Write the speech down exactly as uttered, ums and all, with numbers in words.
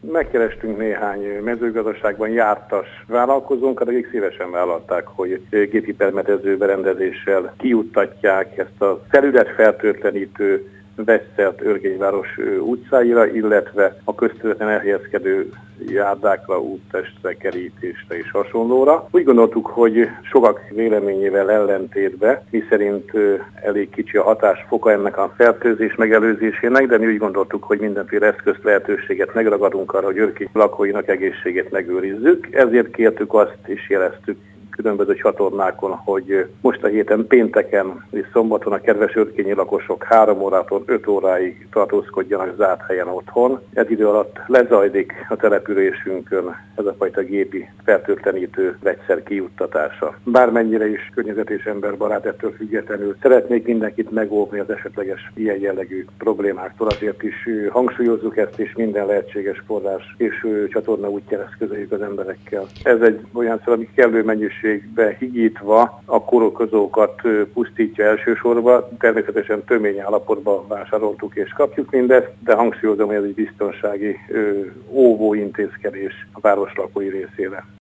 Megkerestünk néhány mezőgazdaságban jártas vállalkozónkat, akik szívesen vállalták, hogy gépi permetező berendezéssel kijuttatják ezt a felületfertőtlenítő vegyszert Örgényváros utcáira, illetve a közterületen elhelyezkedő járdákra, úttestre, kerítésre és hasonlóra. Úgy gondoltuk, hogy sokak véleményével ellentétben, miszerint elég kicsi a hatásfoka ennek a fertőzés megelőzésének, de mi úgy gondoltuk, hogy mindenféle eszközt, lehetőséget megragadunk arra, hogy Örkény lakóinak egészségét megőrizzük. Ezért kértük azt és jeleztük különböző csatornákon, hogy most a héten pénteken és szombaton a kedves örkényi lakosok három órától öt óráig tartózkodjanak zárt helyen otthon. Ez idő alatt lezajlik a településünkön ez a fajta gépi fertőtlenítő vegyszer kijuttatása. Bármennyire is környezet és emberbarát, ettől függetlenül szeretnék mindenkit megóvni az esetleges ilyen jellegű problémáktól. Azért is hangsúlyozzuk ezt, és minden lehetséges forrás és csatorna útján eszközöljük az emberekkel. Ez egy olyan szó, ami kellő mennyiség higítva a kórokozókat pusztítja elsősorban. Természetesen tömény állapotban vásároltuk és kapjuk mindezt, de hangsúlyozom, hogy ez egy biztonsági óvó intézkedés a város lakói részére.